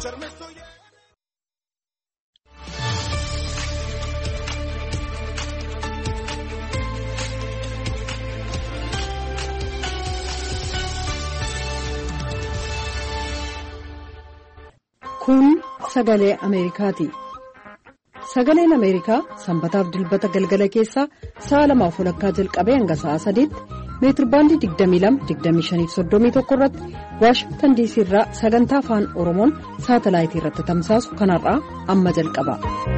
Kun sagalee Ameerikaati. Sagaleen Ameerikaa sanbataaf dilbata galgala keessaa sa'a 2:00 jalqabee hanga sa'a 3:00 meetirbaandii 22-25-31 irratti Waashingtan DC irraa sagantaa afaan Oromoon saatalaayitii irratti tamsaasu kanarraa amma jalqaba.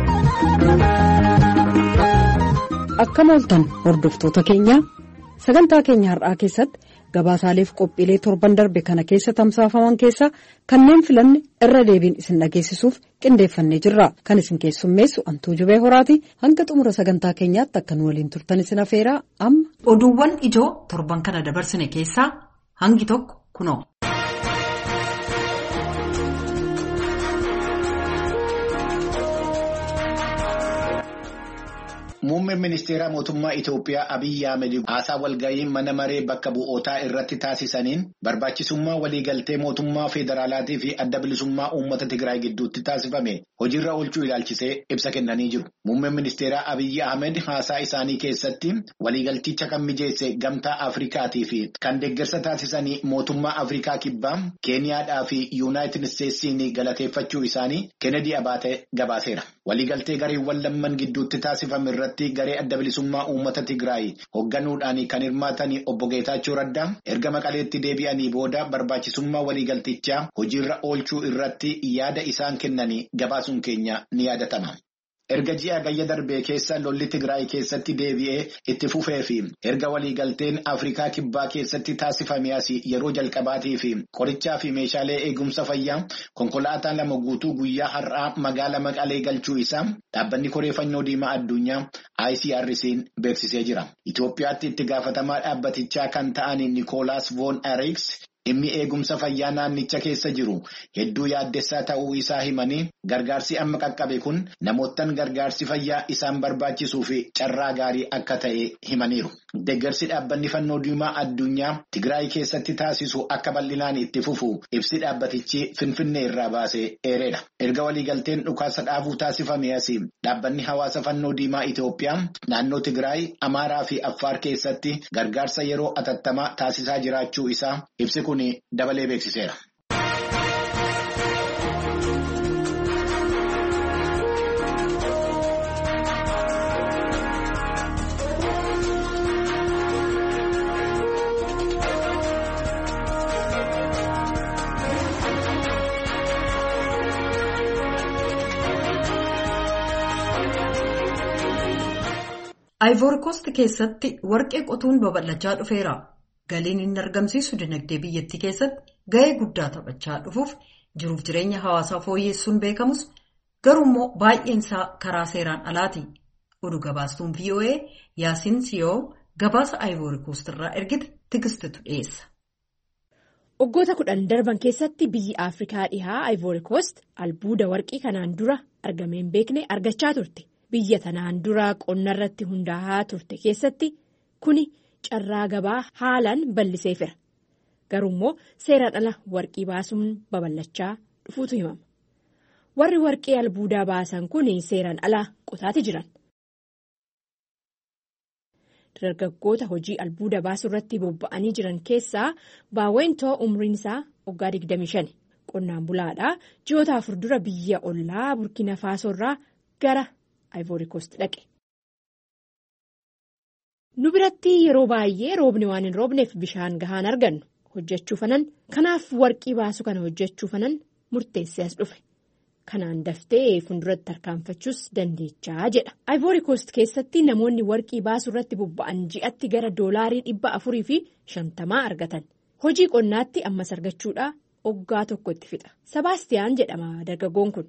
Akkam ooltan hordoftoota keenya sagantaa keenya har'aa keessatti gabaasaaleef qophiilee torban darbe kana keessa tamsaafaman keessaa kanneen filanne irra deebiin isin dhageessisuuf qindeeffannee jirra. Kan isin keessummeessu Antuu Jubee Horaati. Hanga xumura sagantaa keenyaatti akka nu waliin turtan isin afeeraa amma. Oduuwwan ijoo torban kana dabarsine keessaa hangi tokko kunoo. Muummeen ministeera mootummaa Itoophiyaa Abiyyi Ahmed haasaa walgahii mana maree bakka bu'ootaa irratti taasisaniin barbaachisummaa waliigaltee mootummaa federaalaatii fi adda bilisummaa uummata Tigraay gidduutti taasifame hojiirra oolchuu ilaalchisee ibsa kennanii jiru. Muummeen ministeera Abiyyi Ahmed haasaa isaanii keessatti waliigalticha kan mijeesse gamtaa Afrikaatii fi kan deeggarsa taasisanii mootummaa Afrikaa kibbaa Keeniyaadhaa fi Yuunaayitid Isteetsiin galateeffachuu isaanii Kennedy Abaatee gabaaseera. Waliigaltee gareewwan lamman gidduutti taasifame irratti garee adda bilisummaa uummata Tigraay hoogganuudhaan kan hirmaatan obbo Geetaachoo Raddaa erga Maqaleetti deebi'anii booda barbaachisummaa waliigaltichaa hojiirra oolchuu irratti yaada isaan kennanii gabaasuun keenya ni yaadatama. Erga ji'a gayya darbee keessa lolli Tigraay keessatti deebi'ee itti fufee fi erga waliigalteen Afrikaa kibbaa keessatti taasifame asii yeroo jalqabaatii fi qorichaa fi meeshaalee eegumsa fayyaa konkolaataa 2 guutuu guyyaa har'aa magaalaa Maqalee galchuu isaa dhaabbanni koree fannoo diimaa addunyaa ICRC'n beeksisee jira. Itoophiyaatti itti gaafatamaa dhaabbatichaa kan ta'an Nikoolaas Voon Ariks dhimmi eegumsa fayyaa naannicha keessa jiru hedduu yaaddessaa ta'uu isaa himanii gargaarsi amma qaqqabe kun namoottan gargaarsi fayyaa isaan barbaachisuu fi carraa gaarii akka ta'e himaniiru. Deeggarsi dhaabbanni fannoo diimaa addunyaa Tigraay keessatti taasisu akka bal'inaan itti fufu ibsi dhaabbatichi Finfinnee irraa baasee eereedha. Erga waliigalteen dhukaasa dhaabuu taasifame asii dhaabbanni hawaasa fannoo diimaa Itoophiyaa naannoo Tigraay, Amaaraa fi Affaar keessatti gargaarsa yeroo atattamaa taasisaa jiraachuu isaa ibsi kun dabalee beeksiseera. Ivory Coast keessatti warqee qotuun babal'achaa dhufeera. Galiin inni argamsiisu dinagdee biyyattii keessatti ga'ee guddaa taphachaa dhufuuf jiruuf jireenya hawaasaa fooyyessuun beekamus garuu immoo baay'een isaa karaa seeraan alaati. Oduu gabaastuun VOA Yaasiin Siyoo gabaasa Ivory Coast irraa ergite Tigistitu dhiyeessa. Waggoota 10 darban keessatti biyyi Afrikaa dhihaa Ivory Coast albuuda warqii kanaan dura argameen beekne argachaa turte. Biyya tanaan dura qonna irratti hundaa'aa turte keessatti kuni carraa gabaa haalaan bal'iseefira. Garuu immoo seeraan ala warqii baasuun babal'achaa dhufuutu himama. Warri warqii albuudaa baasan kun seeraan ala qotaati jiran. Dargaggoota hojii albuuda baasuu irratti bobba'anii jiran keessaa Baawentoo umriin isaa waggaa 25. Qonnaan bulaadhaa ji'oota 4 dura biyya ollaa Burkina Faasoo irraa gara Ivory Coast dhaqe. Nu biratti yeroo baay'ee roobni waan hin roobneef bishaan gahaan argannu hojjechuufanan kanaaf warqii baasu kana hojjechuufanan murteessee as dhufe. Kanaan daftee fuulduratti tarkaanfachuus dandeechaa jedha. Ivory Coast keessatti namoonni warqii baasuu irratti bobba'an ji'atti gara $450 argatan. Hojii qonnaatti ammas argachuudhaa waggaa tokko itti fixa. Sebaastiyaan jedhama dargaggoon kun.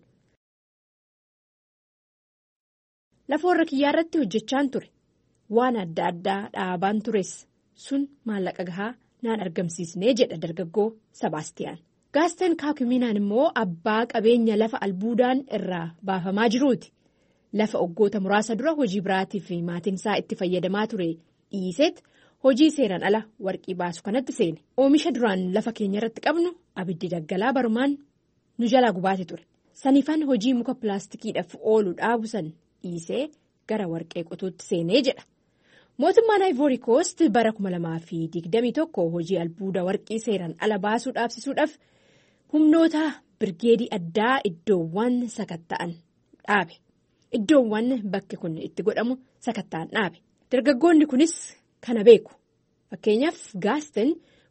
Lafa warra kiyyaa irratti hojjechaan ture. Waan adda addaa dhaabaan tures sun maallaqa gahaa naan argamsiisnee jedha dargaggoo Sebaastiyaan. Gaasteen Kaakuminaan immoo abbaa qabeenya lafa albuudaan irraa baafamaa jiruuti. Lafa waggoota muraasa dura hojii biraatiif maatiin isaa itti fayyadamaa ture dhiiseet hojii seeraan ala warqii baasu kanatti seene. Oomisha duraan lafa keenya irratti qabnu abiddi daggalaa barumaan nu jalaa gubaate ture. Saniifan hojii muka pilaastikiidhaaf oolu dhaabu san dhiisee gara warqee qotuutti seenee jedha. Mootummaan Ivory Coast bara 2021 hojii albuuda warqii seeraan ala baasuu dhaabsisuudhaaf humnoota birgeedii addaa iddoowwan sakatta'an dhaabe. Iddoowwan bakki kun itti godhamu sakatta'an dhaabe. Dargaggoonni kunis kana beeku. Fakkeenyaaf Gaastin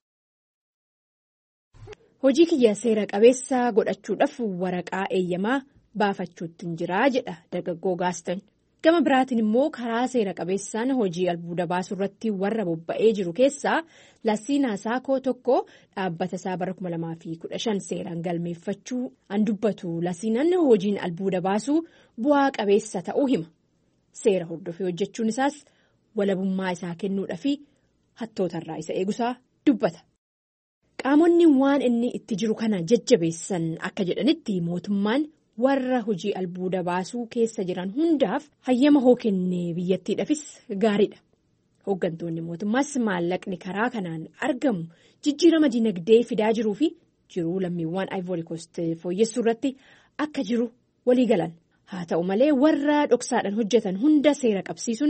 hojii kiyya seera qabeessa godhachuudhaaf waraqaa eeyyamaa baafachuutti jiraa jedha dargaggoo Gaastin. Gama biraatiin immoo karaa seera qabeessaan hojii albuuda baasuu irratti warra bobba'ee jiru keessaa Lasiinaa Saakoo tokko dhaabbata isaa bara 2015 seeraan galmeeffachuu an dubbatu. Lasiinaan hojiin albuuda baasuu bu'aa qabeessa ta'uu hima. Seera hordofee hojjechuun isaas walabummaa isaa kennuudhaa fi hattootarraa isa eegusaa dubbata. Qaamonni waan inni itti jiru kana jajjabeessan akka jedhanitti mootummaan warra hojii albuuda baasuu keessa jiran hundaaf hayyama hoo kennee biyyattiidhaafis gaariidha. Hooggantoonni mootummaas maallaqni karaa kanaan argamu jijjiirama dinagdee fidaa jiruu fi jiruu lammiiwwan Ivory Coast fooyyessuu irratti akka jiru walii galan. Haa ta'u malee warra dhoksaadhaan hojjetan hunda seera qabsiisuun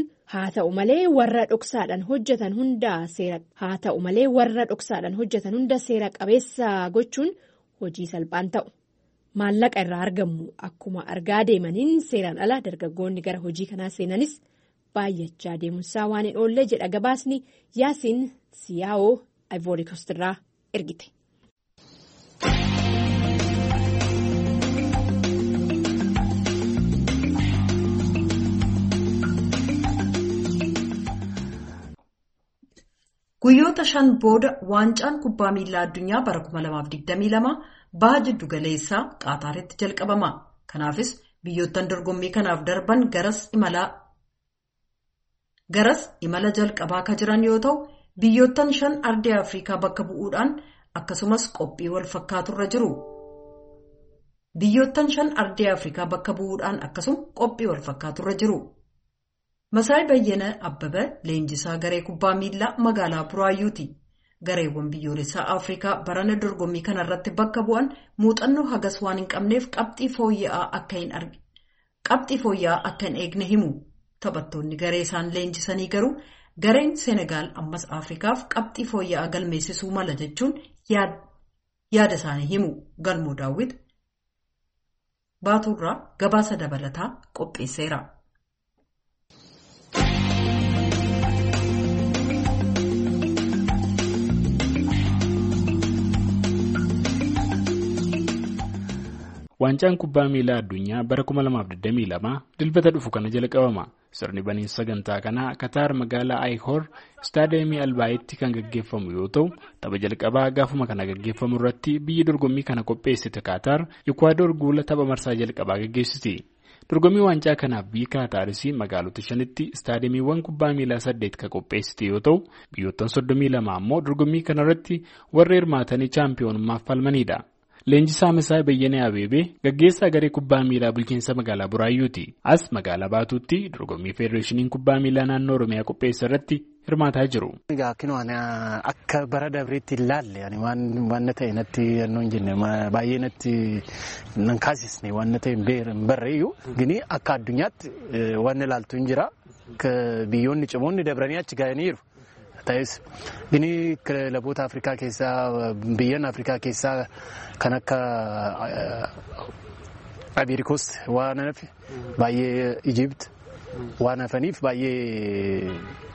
seera qabeessa gochuun hojii salphaan ta'u. Maallaqa irraa argamu akkuma argaa deemaniin seeraan ala dargaggoonni gara hojii kanaa seenanis baay'achaa deemuusaa waan hin oolle jedha gabaasni Yaasiin Siyaa'oo Ivory Coast irraa ergite. Guyyoota 5 booda waancaan kubbaa miilaa addunyaa bara 2022 baha jiddu galeessaa Qaataaritti jalqabama. Kanaafis biyyoottan dorgommii kanaaf darban garas imala jalqabaa kan jiran yoo ta'u biyyoottan 5 ardii Afrikaa bakka bu'uudhaan akkasumas qophii wal fakkaaturra jiru. Masaay Bayyana Abbabee leenjisaa garee kubbaa miilaa magaalaa Buraayyuuti. Gareewwan biyyoolessaa Afrikaa barana dorgommii kanarratti bakka bu'an muuxannoo hagas waan hin qabneef qabxii fooyya'aa akka hin eegne himu. Taphattoonni garee isaan leenjisanii garuu gareen Senegaal ammas Afrikaaf qabxii fooyya'aa galmeessisuu mala jechuun yaada isaanii himu. Galmoo Daawwit Baatuurraa gabaasa dabalataa qopheesseera. Waancaan kubbaa miilaa addunyaa bara 2022 dilbata dhufu kana jalqabama. Sirni baniinsa sagantaa kanaa Qatar magaalaa Ayhoor istaadiyeemii Albaayitti kan gaggeeffamu yoo ta'u, tapha jalqabaa gaafuma kana gaggeeffamu irratti biyyi dorgommii kana qopheessite Qatar Ikwaador guula tapha marsaa jalqabaa gaggeessiti. Dorgommii waancaa kanaaf biyyi Qaataaris magaalota 5tti istaadiyeemiiwwan kubbaa miilaa 8 kan qopheessite yoo ta'u, biyyoottan 32 ammoo dorgommii kanarratti warra hirmaatanii chaampiyoonummaaf falmanidha. Leenjisaa Masaay Bayyana Abbabee gaggeessaa garee kubbaa miilaa bulchiinsa magaalaa Buraayyuuti. As magaalaa Baatuutti dorgommii Federeeshiniin kubbaa miilaa naannoo Oromiyaa qopheessa irratti hirmaataa jiru. Akka bara dabreetti ilaalle waan ta'e natti hin jenne baay'ee natti nan kaasisne waan ta'e hin barreeyyu gini akka addunyaatti waan ilaaltu hin jira biyyoonni cimoonni dabranii achi ga'aniiru. Ta'es gini kilaboota Afrikaa keessaa biyyan Afrikaa keessaa kan akka Ivory Coast waan hafe baay'ee Egypt waan hafaniif baay'ee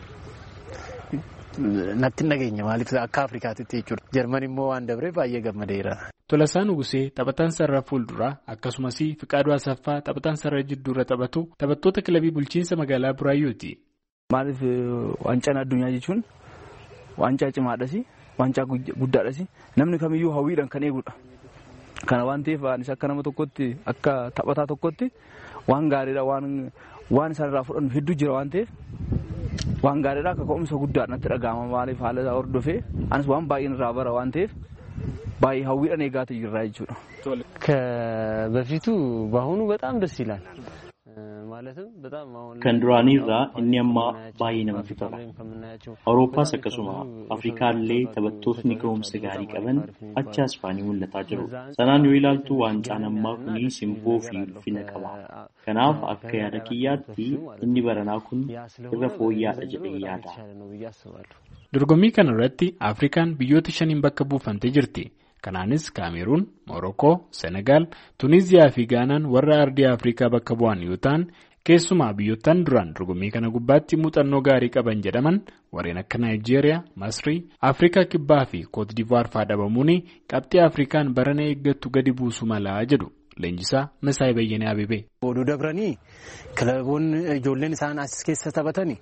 natti nageenya maaliif akka Afrikaatti jechuudha. Jarman immoo waan dabre baay'ee gammadeera. Tolasaan Ugusee taphataan sarara fuulduraa akkasumas Fiqaaduu Asaffaa taphataan sarara jidduurra taphatu taphattoota kilabii bulchiinsa magaalaa Buraayyuuti. Maaliif waancaan addunyaa jechuun waancaa cimaadhas waancaa guddaadhas namni kamiyyuu hawwiidhaan kan eegudha. Kana waan ta'eef anis akka nama tokkotti akka taphataa tokkotti waan gaariidha waan isaanirraa fudhannu hedduu jira waan ta'eef waan gaariidha akka ka'umsa guddaa natti dhaga'ama maaliif haala isaa hordofee anis waan baay'een irraa bara waan ta'eef baay'ee hawwiidhaan eegaatu jirra jechuudha. ከበፊቱ በአሁኑ በጣም ደስ ይላል። ማለትም Kan duraanirraa inni ammaa baay'ee namatti tola. Awurooppaas akkasuma Afrikaallee taphattootni ga'umsa gaarii qaban achi as baanii mul'ataa jiru. Sanaan yoo ilaaltu waancaan ammaa kuni simboo fi ulfina qaba. Kanaaf akka yaada kiyyaatti inni baranaa kun irra fooyya'aadha jedhee yaada. Dorgommii kana irratti Afrikaan biyyoota 5 bakka buufamtee jirti. Kanaanis Kaameruun, Moorookoo, Senegaal, Tuniiziyaa fi Gaanaan warra ardii Afrikaa bakka bu'an yoo ta'an keessumaa biyyoottan duraan dorgommii kana gubbaatti muuxannoo gaarii qaban jedhaman warreen akka Naayijeeriyaa, Masrii, Afrikaa Kibbaa fi Koot Divuwaar fa'aa dhabamuun qabxii Afrikaan barana eeggattu gadi buusu malaa jedhu leenjisaa Masaay Bayyanee Abibee. Oduu dabranii kilaboonni ijoolleen isaan as keessa taphatanii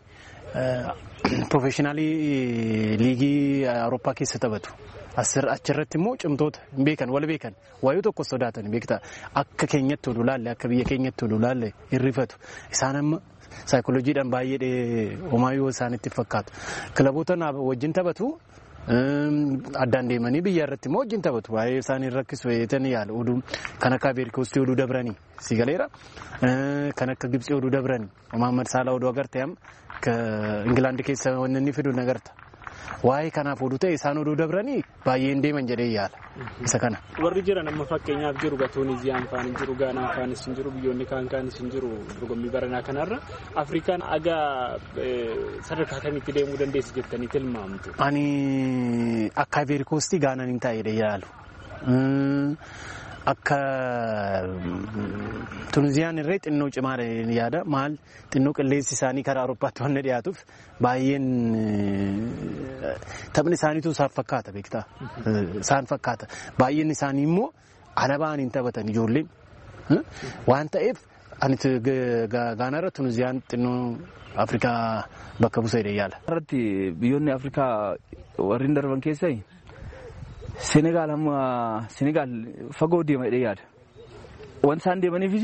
Profeshinaalii liigii Awurooppaa keessa taphatu. Achirratti immoo cimtoota hin beekan wal beekan waayuu tokko sodaatan beektaa akka keenyatti oduu laalle akka biyya keenyatti oduu laalle hirrifatu isaan amma saayikolojiidhaan baay'ee homaayyoo isaanitti fakkaatu kilaboota wajjin taphatu addaan deemanii biyya irratti immoo wajjin taphatu waa'ee isaanii rakkisu eetanii yaala oduu kan akka Abeerikoostii oduu dabranii sigaleera kan akka Gibxii oduu dabranii Mohaammed Saalaa oduu agarte amma Ingilaandi keessa wanni inni fidu nagarta. Waa'ee kanaaf oduu ta'e isaan oduu dabranii baay'een deeman jedhee yaala isa kana. Warri jiran amma fakkeenyaaf jiru Tuuniiziyaan faan hin jiru Gaanaan faanis hin jiru biyyoonni kaanis hin jiru dorgommii baranaa kanarra Afrikaan aga sadarkaa kamitti deemuu dandeessi jettanii tilmaamtu. Ani akka Abeerikoostii Gaanaan hin taa'edha yaalu. Akka Tuuniiziyaan irree xinnoo cimaadha yaada maal xinnoo qilleensi isaanii karaa Awurooppaatti waan dhiyaatuuf baay'een taphni isaaniitu isaan fakkaata beektaa isaan fakkaata baay'een isaanii immoo alabaan hin taphatan ijoolleen waan ta'eef ani Gaanaarra Tuuniiziyaan xinnoo Afrikaa bakka buuseedha yaala. Irratti biyyoonni Afrikaa warreen darban keessaa Senegaal fagoo deema jedhee yaada. Wanti isaan deemaniifis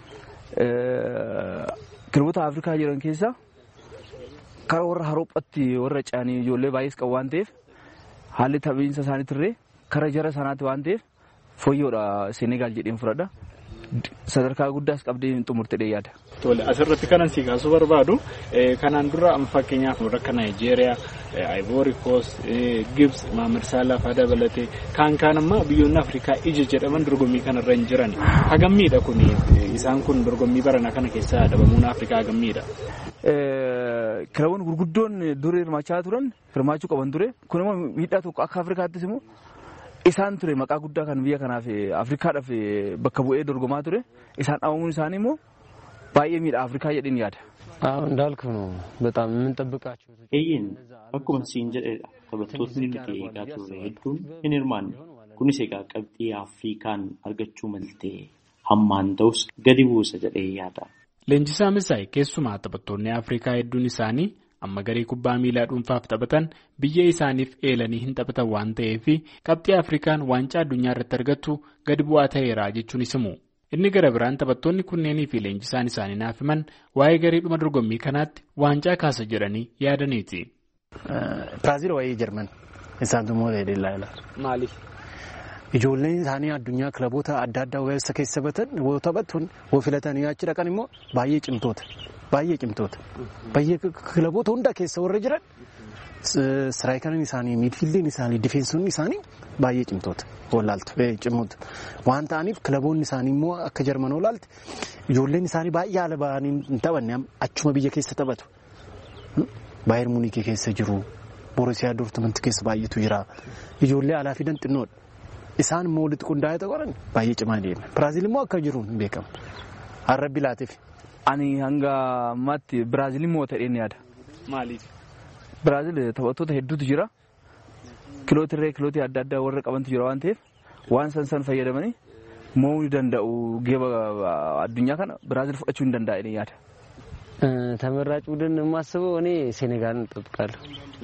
kilaboota Afrikaa jiran keessaa karaa warra Awurooppaatti warra caanii ijoollee baay'ees qabu waan ta'eef haalli taphiinsa isaaniitirree karaa jara sanaatti waan ta'eef fooyyoodha Senegaal jedheen fudhadha. Sadarkaa guddaas qabdee xumurtee yaada. Tole asirratti kanan si kaasuu barbaadu kanaan dura fakkeenyaaf akka Naayijeeriyaa, Ivory Coast, Gibs, Mohaammed Saalaa fa'aa dabalatee kaan ammaa biyyoonni Afrikaa ija jedhaman dorgommii kanarra hin jiran. Hagammiidha kun isaan kun dorgommii baranaa kana keessaa dhabamuun Afrikaa hagammiidha. Kilaboonni gurguddoon dur hirmaachaa turan hirmaachuu qaban ture kun immoo miidhaa tokko akka Afrikaattis immoo isaan ture maqaa guddaa kan biyya kanaaf Afrikaadhaaf bakka bu'ee dorgomaa ture isaan dhabamuun isaanii immoo baay'ee miidhaa Afrikaa jedheen yaada. እንዳልኩ ነው በጣም የምንጠብቃቸው Eeyyin akkuma siin jedhedha taphattootni nuti eegaa turre hedduun hin hirmaanne kunis egaa qabxii Afrikaan argachuu maltee hammaan ta'us gadi buusa jedhee yaada. Leenjisaa Masaay keessumaa taphattoonni Afrikaa hedduun isaanii amma garee kubbaa miilaa dhuunfaaf taphatan biyya isaaniif eelanii hin taphatan waan ta'eef qabxii Afrikaan waancaa addunyaa irratti argattu gadi bu'aa ta'eera jechuun isimu. Inni gara biraan taphattoonni kunneenii fi leenjisaan isaanii naaf himan waa'ee gareedhuma dorgommii kanaatti waancaa kaasa jedhanii yaadaniiti. Biraazil waa'ee Jarman isaantu moo dheedellaa ilaala. Maaliif? Ijoolleen isaanii addunyaa kilaboota adda addaa weessa keessa taphatan woo filatanii achi dhaqan immoo baay'ee cimtoota. Baay'ee kilaboota hundaa keessa warra jiran siraayikaniin isaanii miidfiildiin isaanii difeensonni isaanii baay'ee cimtoota. Cimoota waan ta'aniif kilaboonni isaanii immoo akka Jarman olaalti ijoolleen isaanii baay'ee haala ba'anii hin taphanne achuma biyya keessa taphatu. Baayer Muuniikii keessa jiru Borusiyaa Dortmund keessa baay'eetu jira ijoollee alaa fidan xinnoodha. Isaan immoo walitti qindaa'ee taphan baay'ee cimaa deema. Biraazil immoo akka jiru hin beekamu. Harrabbi laateef. Ani hanga ammaatti Biraazil immoo ta'een yaada. Maaliif? Biraazil taphattoota hedduutu jira. Kilootii adda addaa warra qabantu jira waan ta'eef waan san fayyadamanii mo'uu danda'u geeba addunyaa kana Biraazil fudhachuu hin danda'e yaada. ተመራጭ ቡድን የማስበው እኔ ሴኔጋልን እጠብቃለሁ።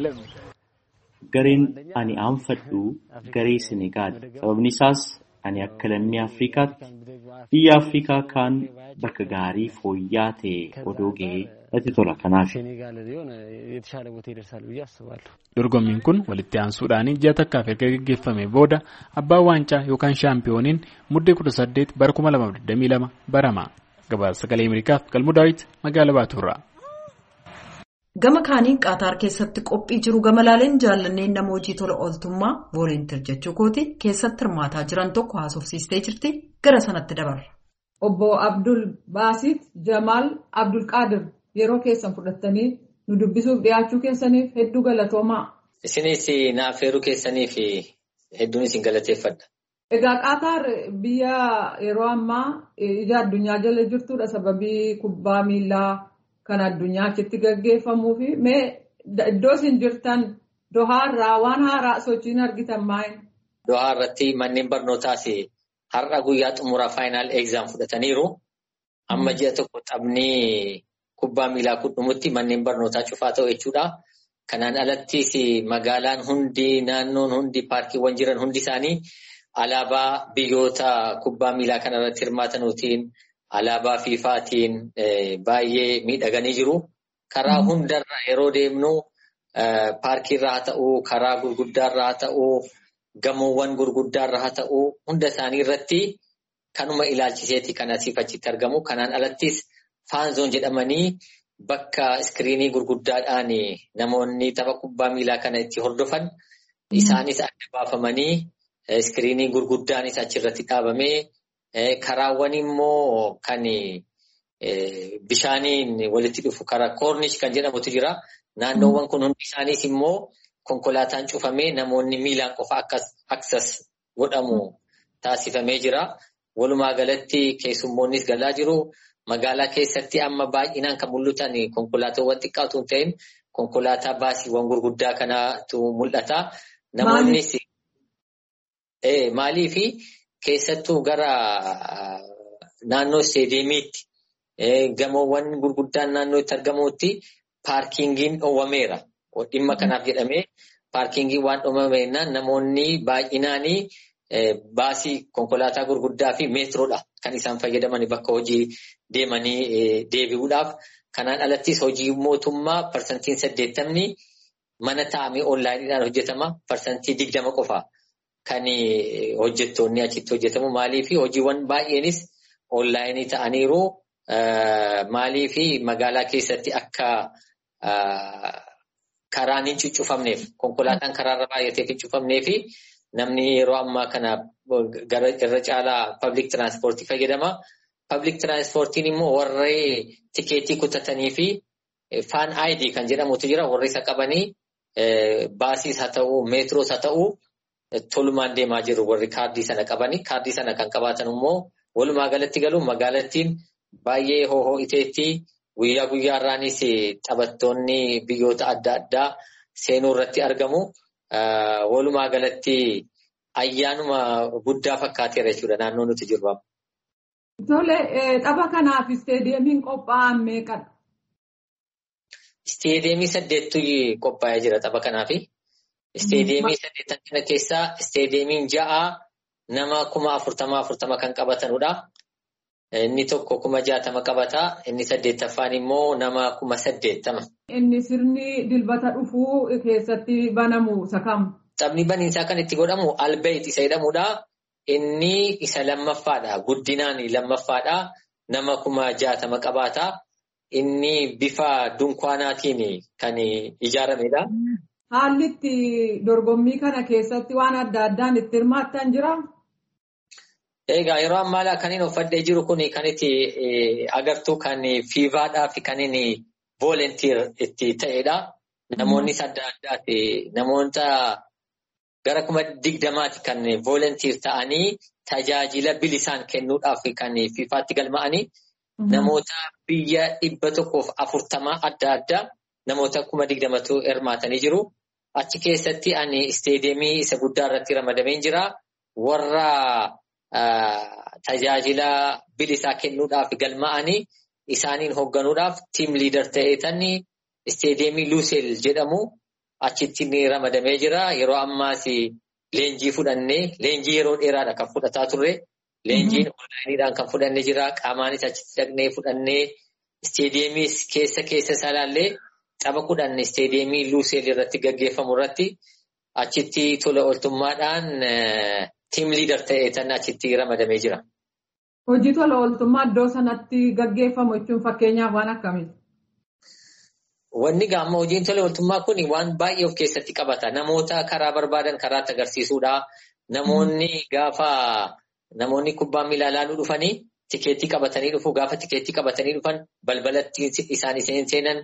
Gareen ani aanfadhu garee Senegaal sababni isaas ani akka lammii Afrikaatti biyya Afrikaa kaan bakka gaarii fooyyaa ta'e odoo ga'ee natti tola kanaaf. Dorgommiin kun walitti aansuudhaan ji'a takkaaf erga gaggeeffame booda abbaa waancaa yookaan shaampiyooniin muddee 18 bara 2022 barama. Gabaasa Sagalee Ameerikaaf Galmuu Daawit magaalaa Baatuurraa. Gama kaaniin Qaataar keessatti qophii jiru gama laaleen jaallanneen nama hojii tola ooltummaa vooleentir jechuu kooti keessatti hirmaataa jiran tokko haasofsiistee jirti gara sanatti dabarra. Obbo Abdul Baasit Jamaal Abdul Qaadir yeroo keessan fudhattanii nu dubbisuuf dhiyaachuu keessaniif hedduu galatoomaa. Isinis naaf heeruu keessaniif hedduun isin galateeffadha. Egaa Qaataar biyya yeroo ammaa ija addunyaa jala jirtudha sababii kubbaa miilaa kan addunyaa achitti gaggeeffamuu fi mee iddoo isin jirtan Dohaarraa waan haaraa sochiin argitan maal? Dohaa irratti manneen barnootaas har'a guyyaa xumuraa faayinaal egzaam fudhataniiru. Amma ji'a tokko taphni kubbaa miilaa kudhumutti manneen barnootaa cufaa ta'u jechuudha. Kanaan alattis magaalaan hundi, naannoon hundi, paarkiiwwan jiran hundi isaanii alaabaa biyyoota kubbaa miilaa kanarratti hirmaatanuutiin, alaabaa fiifaatiin baay'ee miidhaganii jiru. Karaa hundarra yeroo deemnu paarkiirra haa ta'uu, karaa gurguddaarra haa ta'uu, gamoowwan gurguddaarra haa ta'uu, hunda isaanii irratti kanuma ilaalchiseeti kan asiif achitti argamu. Kanaan alattis faanzoon jedhamanii bakka iskiriinii gurguddaadhaan namoonni tapha kubbaa miilaa kana itti hordofan isaanis adda baafamanii iskiriinii gurguddaanis achirratti dhaabamee karaawwan immoo kan bishaaniin walitti dhufu karaa koornish kan jedhamutu jira. Naannoowwan kun hundi isaaniis immoo konkolaataan cufamee namoonni miilaan qofa aksas godhamu taasifamee jira. Walumaa galatti keessummoonnis galaa jiru. Magaalaa keessatti amma baay'inaan kan mul'atan konkolaataawwan xiqqaatu hin ta'in konkolaataa baasiiwwan gurguddaa kanaatu mul'ata. Namoonnis maalii fi keessattuu gara naannoo isteediyeemiitti gamoowwan gurguddaan naannoo itti argamutti paarkiingiin dhoowwameera. Dhimma kanaaf jedhamee paarkiingiin waan dhoowwameennaan namoonni baay'inaanii baasii konkolaataa gurguddaa fi meetroodha kan isaan fayyadaman bakka hojii deemanii deebi'uudhaaf. Kanaan alattis hojii mootummaa parsantiin 80 mana taa'amee onlaayiniidhaan hojjetama. Parsantii 20 qofa kan hojjettoonni achitti hojjetamu. Maaliif hojiiwwan baay'eenis onlaayinii ta'aniiru. Maaliif magaalaa keessatti akka karaan hin cuccufamneef, konkolaataan karaarra baay'ateef hin cuccufamneef namni yeroo ammaa kana irra caalaa public transportii fayyadama. Public transportiin immoo warreen tikeetii kutatanii fi fan ID kan jedhamutu jira. Warri isa qabanii baasiis haa ta'uu, meetroos haa ta'uu tolumaan deemaa jiru. Warri kaardii sana qabanii, kaardii sana kan qabaatan immoo walumaa galatti galu magaalattiin baay'ee ho'iteetti. Guyyaa guyyaarraanis taphattoonni biyyoota adda addaa seenuu irratti argamu. Walumaa galatti ayyaanuma guddaa fakkaateera jechuudha naannoo nuti jirru. Tole, tapha kanaaf isteediyeemiin qophaa'an meeqadha? Isteediyeemii 8tu qophaa'ee jira tapha kanaaf. Isteediyeemii 8 kana keessaa isteediyeemiin 6 nama 40,000 kan qabatanudha. Inni tokko 60,000 qabata. Inni 8ffaan immoo nama 80,000. Inni sirni dilbata dhufuu keessatti banamu isa kam? Taphni baniinsaa kan itti godhamu albeet isa jedhamudha. Inni isa lammaffaadha. Guddinaan lammaffaadha. Nama 60,000 qabata. Inni bifa dunkaanaatiin kan ijaaramedha. Haalli itti dorgommii kana keessatti waan adda addaan itti hirmaattan jira? Egaa yeroo ammaa kan inni uffadhee jiru kun kan itti agartuu kan fiivaadhaa fi kan inni voolentiir itti ta'edha. Namoonni adda addaati. Namoota gara 20,000 kan voolentiir ta'anii tajaajila bilisaan kennuudhaaf kan fiifaatti galma'anii namoota biyya 140 adda addaa namoota 20,000tu hirmaatanii jiru. Achi keessatti ani isteediyeemii isa guddaa irratti ramadameen jira. Warra tajaajila bilisaa kennuudhaaf galma'anii isaaniin hoogganuudhaaf tiim liidar ta'eetan isteediyeemii Luusel jedhamu achitti ni ramadamee jira. Yeroo ammaas leenjii fudhannee, leenjii yeroo dheeraadha kan fudhataa turre. Leenjiin onlaayiniidhaan kan fudhannee jira. Qaamaanis achitti dhaqnee fudhannee isteediyeemii keessa isaa ilaallee tapha 10 isteediyeemii Luusel irratti gaggeeffamu irratti achitti tola ooltummaadhaan tiim liidar ta'eetan achitti ramadamee jira. Hojii tola ooltummaa iddoo sanatti gaggeeffamu jechuun fakkeenyaaf waan akkamiiti? Wanni gaamma hojiin tola ooltummaa kun waan baay'ee of keessatti qabata. Namoota karaa barbaadan karaatti agarsiisuudha. Namoonni gaafa namoonni kubbaa miilaa ilaaluu dhufanii tikeettii qabatanii dhufu. Gaafa tikeettii qabatanii dhufan balbalatti isaan seenan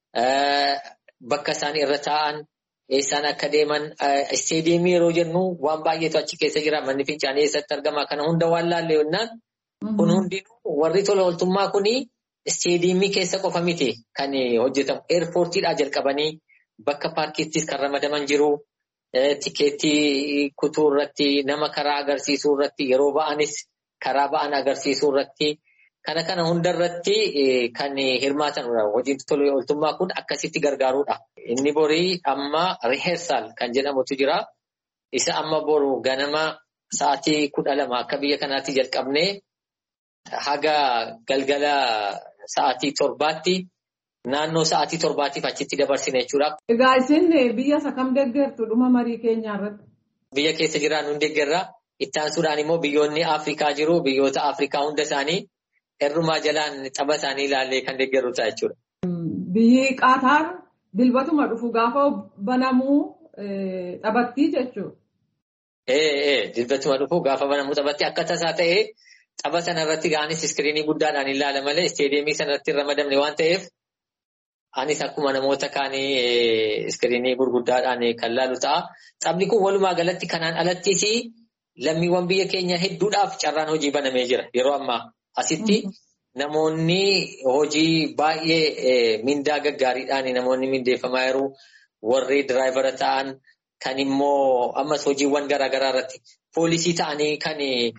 bakka isaan irra taa'an eessaan akka deeman isteediyeemii yeroo jennu waan baay'eetu achi keessa jira. Manni fincaanii eessatti argama. Kana hunda waan laallee yennaan kun hundinuu warri tola ooltummaa kunii isteediyeemii keessa qofa miti kan hojjetamu. Eerpoortiidhaa jalqabanii bakka paarkiittis kan ramadaman jiru. Tikeettii kutuu irratti nama karaa agarsiisuu irratti yeroo ba'anis karaa ba'an agarsiisuu irratti kana hunda irratti kan hirmaatanudha. Hojiin tola ooltummaa kun akkasitti gargaarudha. Inni borii amma riheersaal kan jedhamutu jira. Isa amma boru ganama sa'aatii 12 akka biyya kanaatti jalqabnee haga galgala sa'aatii 7tti naannoo sa'aatii 7tiif achitti dabarsine jechuudha. Egaa isin biyya isa kam deeggartu dhuma marii keenyaa irratti? Biyya keessa jiran hundi deeggarra. Itti aansuudhaan immoo biyyoonni Afrikaa jiru. Biyyoota Afrikaa hunda isaanii irrumaa jalaan tapha isaanii ilaallee kan deeggarru ta'a jechuudha. Biyyi Qaataar dilbatuma dhufu gaafa banamuu taphattii jechuudha. Dilbatuma dhufu gaafa banamuu taphatti akka tasaa ta'ee tapha sana irratti ga'anis iskiriinii guddaadhaan ilaala malee isteediyeemii sana irratti ramadamne waan ta'eef anis akkuma namoota kaanii iskiriinii gurguddaadhaan kan laalu ta'a. Taphni kun walumaa galatti kanaan alattis lammiiwwan biyya keenya hedduudhaaf carraan hojii banamee jira. Yeroo ammaa asitti namoonni hojii baay'ee mindaa gaggaariidhaan namoonni mindeeffamaa jiru. Warri diraayivara ta'an kan immoo ammas hojiiwwan garaagaraa irratti poolisii ta'anii kan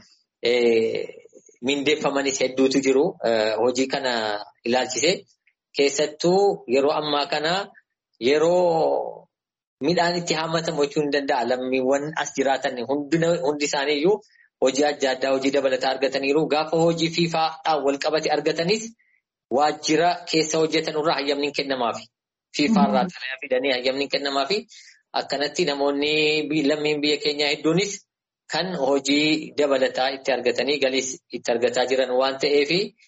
mindeeffamanis hedduutu jiru. Hojii kana ilaalchise. Keessattuu yeroo ammaa kana yeroo midhaan itti hammatamu jechuun ni danda'a. Lammiiwwan as jiraatan hundi isaaniiyyuu hojii adda addaa hojii dabalataa argataniiru. Gaafa hojii fiifaadhaan wal qabate argatanis waajjira keessa hojjetanurraa hayyamni hin kennamaafi. Fiifaarraa xalayaa fidanii hayyamni hin kennamaafi. Akkanatti namoonni lammiin biyya keenyaa hedduunis kan hojii dabalataa itti argatanii galiis itti argataa jiran waan ta'eef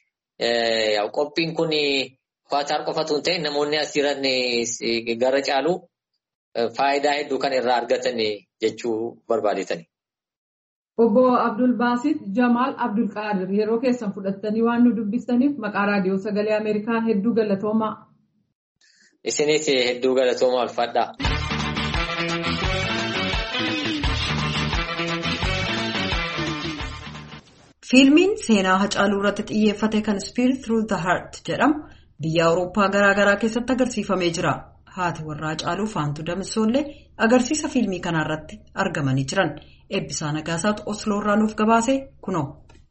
qophiin kun Qaataar qofatu hin ta'in namoonni as jiran gara caalu faayidaa hedduu kan irraa argatan jechuu barbaadetani. Obbo Abdul Baasit Jamaal Abdul Qaadir yeroo keessan fudhattanii waan nu dubbistaniif maqaa raadiyoo sagalee Ameerikaa hedduu galatoomaa. Isinis hedduu galatoomaa ulfaadhaa. Fiilmiin seenaa Hacaaluu irratti xiyyeeffate kan Spirit Through the Heart jedhamu biyya Awurooppaa garaagaraa keessatti agarsiifamee jira. Haati warraa Hacaaluu Faantuu Damissoollee agarsiisa fiilmii kanarratti argamanii jiran. Eebbisaa Nagaasaatu Osloo irraa nuuf gabaase kunoo.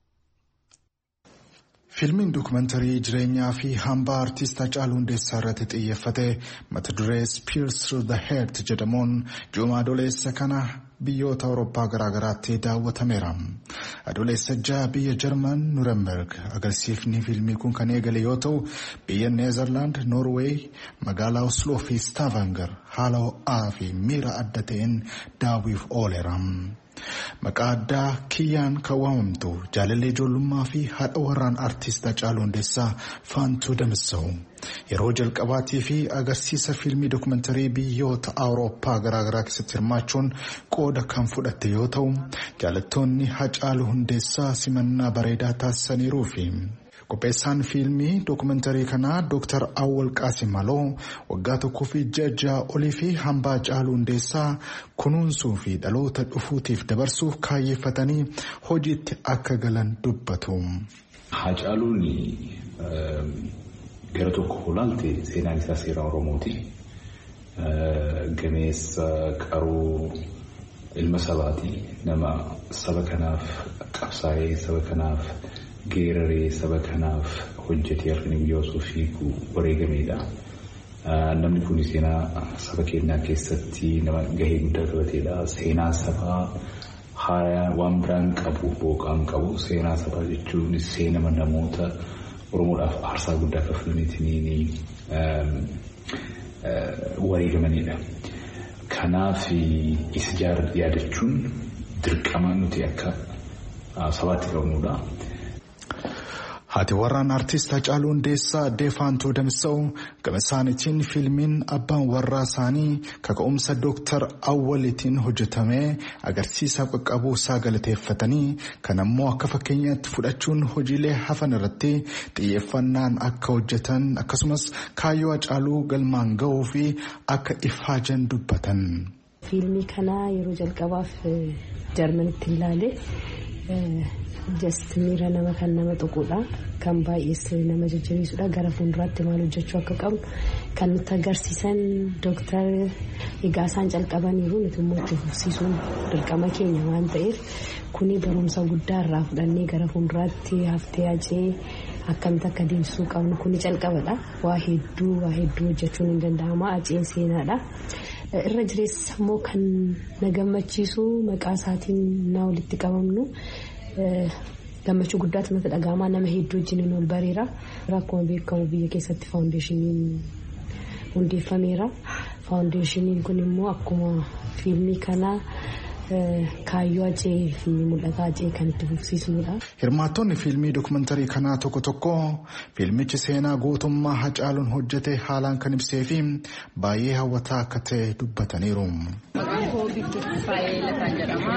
Fiilmiin dookumentarii jireenyaa fi hambaa artiist Hacaaluu Hundeessaa irratti xiyyeeffate mata duree Spirit Through the Heart jedhamuun Jumaa Adoleessa kana biyyoota Awurooppaa garaagaraatti daawwatameera. Adoleessa 6 biyya Jarman Nurenberg agarsiifni fiilmii kun kan eegale yoo ta'u biyya Neezerlaand, Noorweey, magaalaa Osloo fi Stavanger haala ho'aa fi miira adda ta'een daawwiif ooleera. Maqaa addaa Kiyyaan kan waamamtu jaalallee ijoollummaa fi haadha warraan artiist Hacaaluu Hundeessaa Faantuu Damissoo yeroo jalqabaatii fi agarsiisa fiilmii dookumentarii biyyoota Awurooppaa garaagaraa keessatti hirmaachuun qooda kan fudhatte yoo ta'u jaalattoonni Hacaaluu Hundeessaa simannaa bareedaa taasisaniiruu fi qopheessaan fiilmii dookumentarii kanaa Dr. Awwal Qaasim Maloo waggaa 1.6 olii fi hambaa Hacaaluu Hundeessaa kunuunsuu fi dhaloota dhufuutiif dabarsuuf kaayyeeffatanii hojiitti akka galan dubbatu. Hacaaluun gara tokko olaalte seenaan isaa seera Oromooti. Gameessa qaruu ilma sabaati. Nama saba kanaaf qabsaa'ee saba kanaaf geeraree saba kanaaf hojjetee harkanii biyya osoo fiigu wareegameedha. Namni kun seenaa saba keenyaa keessatti nama gahee guddaa qabateedha. Seenaa sabaa waan biraan qabu booqaan qabu. Seenaa sabaa jechuun seenama namoota Oromoodhaaf aarsaa guddaa kaffalaniitiin wareegamanidha. Kanaaf isa yaadachuun dirqama nuti akka sabaatti qabnudha. Haati warraan artiist Hacaaluu Hundeessaa Deefaantuu Damsa'u gama isaaniitiin fiilmiin abbaan warraa isaanii kaka'umsa Dooktar Awwaliitiin hojjetamee agarsiisa qaqqabuu isaa galateeffatanii kan ammoo akka fakkeenyaatti fudhachuun hojiilee hafan irratti xiyyeeffannaan akka hojjetan akkasumas kaayyoo Hacaaluu galmaan ga'uu fi akka ifaajan dubbatan. Fiilmii kanaa yeroo jalqabaaf Jarmanitti ilaalee just miira nama kan nama tuquudha kan baay'ees nama jajjabeessuudha gara fuulduraatti maal hojjechuu akka qabnu kan nutti agarsiisan Dooktar egaa isaan calqabaniiru nuti immoo itti fufsiisuun dirqama keenya waan ta'eef kuni barumsa guddaa irraa fudhannee gara fuulduraatti haftee ajee akkamitti akka deemsisuu qabnu kuni calqabadha waa hedduu hojjechuun hin danda'ama ajeen seenaadha. Irra jireessa immoo kan na gammachiisu maqaa isaatiin na walitti qabamnu gammachuu guddaatu natti dhaga'ama nama hedduu wajjin ol bareera akkuma beekamu biyya keessatti faawundeeshiniin hundeeffameera faawundeeshiniin kun immoo akkuma fiilmii kanaa kaayyoo ajee fi mul'ata ajee kan itti fufsiisnudha. Hirmaattonni fiilmii dookumantarii kanaa tokko fiilmichi seenaa gootummaa Hacaaluun hojjete haalaan kan ibsee fi baay'ee hawwataa akka ta'e dubbataniiru. Maqaan koo Biiftuu Faayee Lataan jedhama.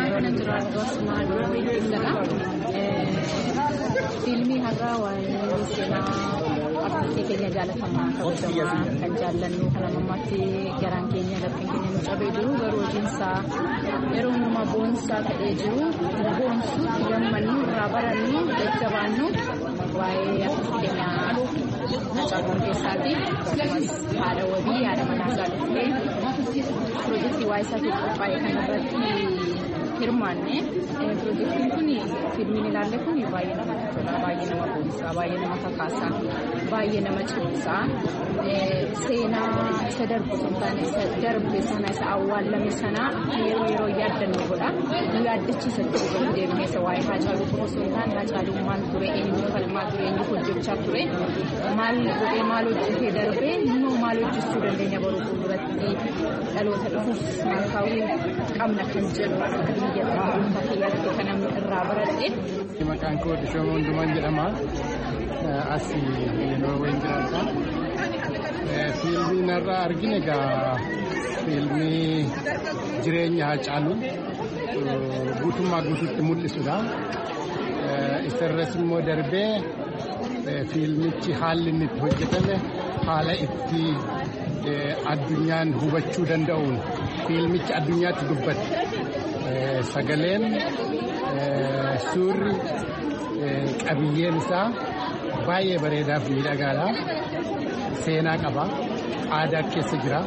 Fiilmii har'aa waa'ee seenaa artistii keenya jaalatamaa kabajamaa kan jaallannu kan ammaatti garaan keenya laftiin keenya nu cabee jiru garuu hojiinsaa yeroo hundumaa boonsaa ta'ee jiru boonsu gammannu irraa barannu jajjabaannu waa'ee artistii keenya Hacaaluu Hundeessaati akkasumas haadha wabii haadha manaa isaa dhuftee piroojeektii waa'ee isaatiif qophaa'e kanarratti hirmaanne piroojeektiin kun fiilmiin ilaalle kun baay'ee namatti tola baay'ee nama boonsaa baay'ee nama kakaasaa baay'ee nama cimsaa seenaa isa darbu sun taane isa darbe sana isa awwaallame sana yeroo yaaddannu godha nu yaaddachiisa jiru deemnee isa waa'ee Hacaaluu qofa osoo hin taane Hacaaluun maal ture eenyu falmaa ture eenyu hojjechaa ture maal godhee maal hojjetee darbee nu maal hojjechuu dandeenya baruu fuulduratti dhaloota dhufuuf maal kaa'uu qabna kan jedhu akka biyya fakkii kan namni irraa baradhe. Maqaan koo Dishooma Hundumaan jedhama. Asii Noorween jiraata. Fiilmiin irraa argine egaa fiilmii jireenya Hacaaluu guutummaa guutuutti mul'isudha. Isarras immoo darbee fiilmichi haalli inni itti hojjetame haala itti addunyaan hubachuu danda'uun fiilmichi addunyaatti dubbate. Sagaleen suurri qabiyyeen isaa baay'ee bareedaa fi miidhagaadha. Seenaa qaba. Aadaa keessa jira.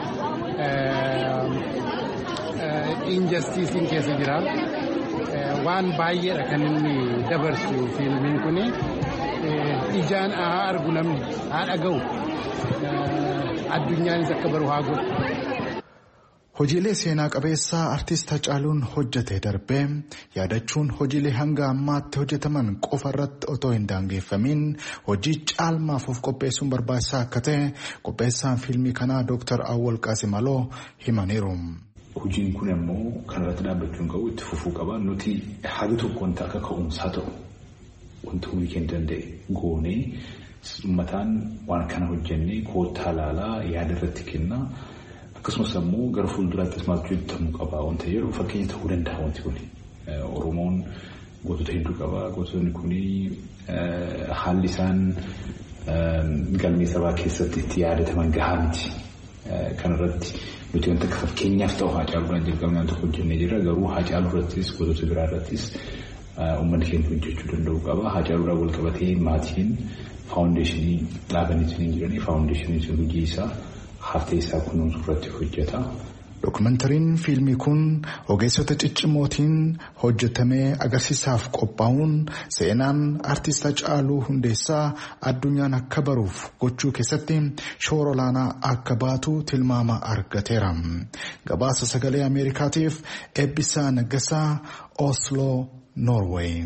Injustiisiin keessa jira. Waan baay'eedha kan inni dabarsu fiilmiin kun ijaan haa argu namni haa dhaga'u addunyaanis akka baru haa godhu. Hojiilee seenaa qabeessaa artiist Hacaaluun hojjete darbee yaadachuun hojiilee hanga ammaatti hojjetaman qofa irratti otoo hin daangeffamin hojii caalmaaf of qopheessuun barbaachisaa akka ta'e qopheessaan fiilmii kanaa Dooktar Awwal Qaasimaloo himaniiru. Hojiin kun immoo kanarratti dhaabbachuun qabu itti fufuu qaba. Nuti haga tokko wanta akka ka'umsaa ta'u wanta humni keenya danda'e goonee uummataan waan kana hojjennee koottaa ilaalaa yaada irratti kennaa. Akkasumas immoo gara fuulduraattis maaltu hojjetamuu qaba wanta jedhu fakkeenya ta'uu danda'a wanti kun. Oromoon gootota hedduu qaba. Gootonni kun haalli isaan galmee sabaa keessatti itti yaadataman gahaa miti. Kanarratti nuti wanta akka fakkeenyaaf ta'u Hacaaluudhaan jalqabnee wanta hojjennee jirra. Garuu Hacaaluu irrattis gootota biraa irrattis uummanni keenya hojjechuu danda'u qaba. Hacaaluudhaan wal qabatee maatiin faawundeeshinii dhaabanii jiranii faawundeeshiniin sun hojii isaa haftee isaa kunuunsu irratti hojjeta. Dookumentariin fiilmii kun ogeessota ciccimootiin hojjetamee agarsiisaaf qophaa'uun seenaan artiist Hacaaluu Hundeessaa addunyaan akka baruuf gochuu keessatti shoora olaanaa akka baatu tilmaama argateera. Gabaasa sagalee Ameerikaatiif Eebbisaa Naggasaa, Oslo, Norway.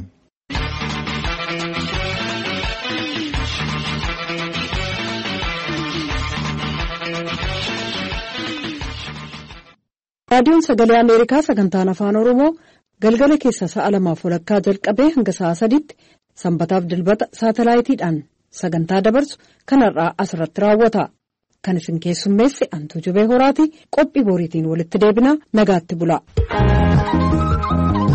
Raadiyoon Sagalee Ameerikaa sagantaan Afaan Oromoo galgala keessa sa'a 2:00 jalqabee hanga sa'a 3:00 sanbataaf dilbata saatalaayitiidhaan sagantaa dabarsu kanarraa asirratti raawwata. Kan isin keessummeesse Antuu Jubee Horaati. Qophii boriitiin walitti deebinaa nagaatti bula.